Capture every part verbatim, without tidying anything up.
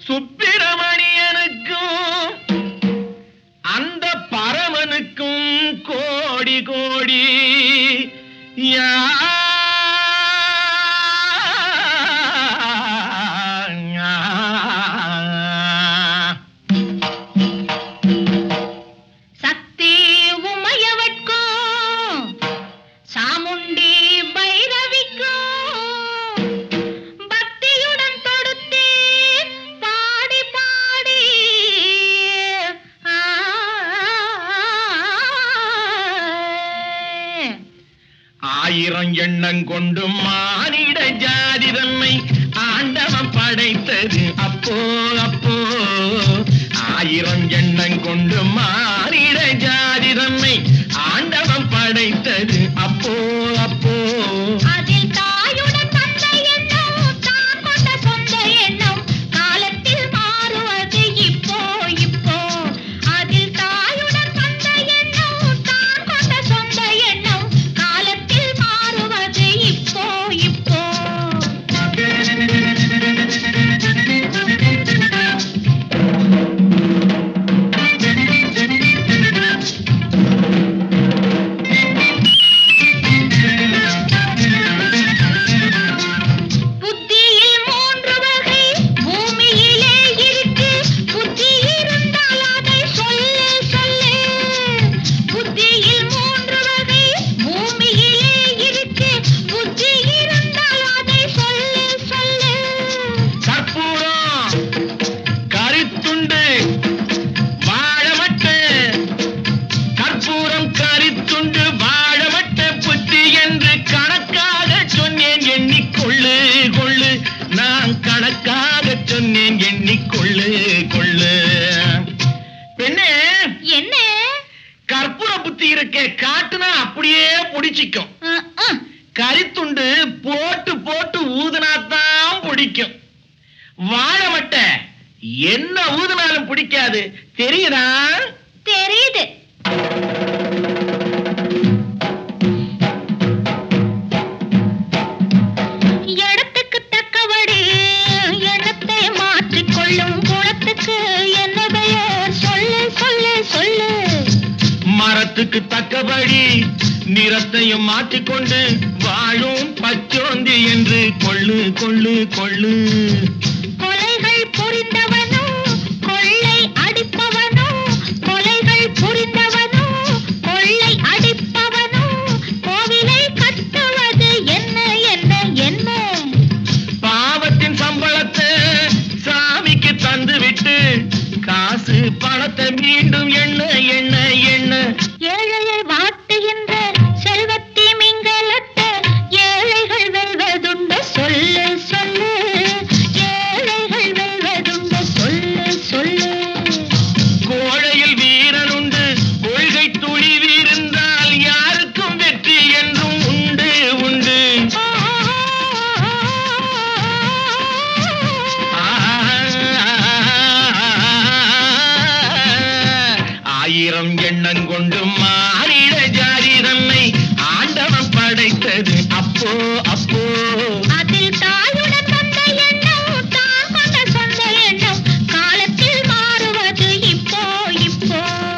சுப்பிரமணியனுக்கும் அந்த பரமனுக்கும் கோடி கோடி யா ஆயிரம் எண்ணம் கொண்டு மானிட ஜாதி தன்னை ஆண்டவன் படைத்தது அப்போ அப்போ ஆயிரம் எண்ணம் கொண்டு மானிட ஜாதி தன்னை ஆண்டவன் படைத்தது அப்போ அப்போ அதில் தாயுடன் தந்த எண்ணம் தான் கொண்ட சொந்த எண்ணம் காலத்தில் மாறுவது இப்போ இப்போ அதில் தாயுடன் தந்த எண்ணம் தான் கொண்ட சொந்த எண்ணம் காலத்தில் மாறுவது இப்போ இப்போ கணக்காக சொன்னேன் எண்ணிக்கொள்ளு கொள்ளு பெண்ணே என்ன கற்பூர புத்தி இருக்க காட்டுனா அப்படியே பிடிச்சிக்கும் கரித்துண்டு போட்டு போட்டு ஊதுனாத்தான் பிடிக்கும் வாழை மட்டை என்ன ஊதுனாலும் பிடிக்காது தெரியுதா தெரியுது மரத்துக்கு தக்கபடி நிறத்தையும் மாற்றிக்கொண்டு வாழும் பச்சோந்தி என்று கொள்ளு கொள்ளு கொள்ளு கொலைகள் புரிந்தவனோ கொள்ளை அடிப்பவனோ கொலைகள் புரிந்தவனோ கொள்ளை அடிப்பவனோ கோவிலை கட்டுவது என்ன என்ன என்ன பாவத்தின் சம்பளத்தை சாமிக்கு தந்துவிட்டு காசு பணத்தை மீண்டும் எண்ண எண்ண எண்ண ஏழையை வாட்டுகின்ற செல்வத்தி மிங்கலட்ட ஏழைகள் வெல்வதுண்டு சொல்லு சொல்லு ஏழைகள் வெல்வதுண்டு சொல்லு சொல்லு கோழையில் வீரன் உண்டு கொள்கை துணிவிருந்தால் யாருக்கும் வெற்றி என்றும் உண்டு உண்டு ஆயிரம் எண்ணம் கொண்டு மாறிட ஜாதி தன்னை ஆண்டவன் படைத்தது அப்போ அப்போ அதில் தாயுடன் வந்த எண்ணம் தான் கொண்ட சொந்த எண்ணம் காலத்தில் மாறுவது இப்போ இப்போ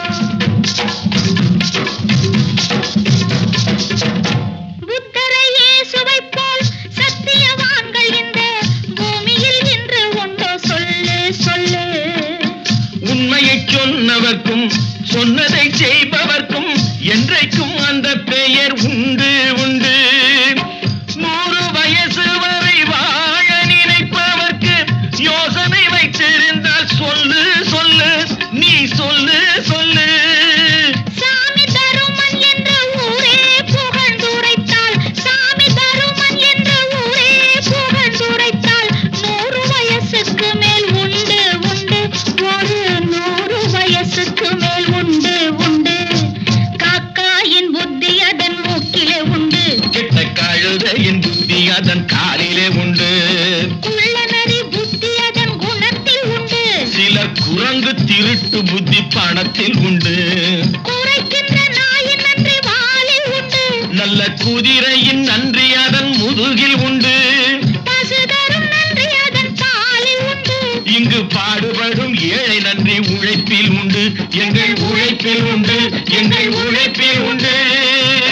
புத்தரை இயேசுவை போல் சத்தியவான்கள் இந்த பூமியில் இன்று உண்டோ சொல்லு சொல்லு உண்மையை சொன்னவர்க்கும் சொன்னதை செய்பவர்க்கும் என்றைக்கும் அந்த பெயர் உண்டு உண்டு நூறு வயசு வரை வாழ நினைப்பவர்க்கு யோசனை வைத்திருந்தால் சொல்லு சொல்லு நீ சொல்லு சொல்லு சாமி தருமன் என்ற ஊரே புகழ்ந்துரைத்தால் சாமி தருமன் என்ற ஊரே புகழ்ந்துரைத்தால் நூறு வயசுக்கு மேல் உண்டு உண்டு ஒரு நூறு வயசுக்கு மேல் உண்டு உண்டு காக்காயின் புத்தி அதன் மூக்கிலே உண்டு கெட்ட கழுதையின் புத்தி அதன் காலிலே உண்டு குள்ளநரி புத்தி அதன் குணத்தில் உண்டு சில குரங்கு திருட்டு புத்தி பணத்தில் உண்டு குறைக்கின்ற நாயின் நன்றி வாலில் உண்டு நல்ல குதிரையின் நன்றி அதன் முதுகில் உண்டு பசுதரும் நன்றி அதன் பாலில் உண்டு இங்கு எங்கள் உழைப்பில் உண்டு எங்கள் உழைப்பில் உண்டு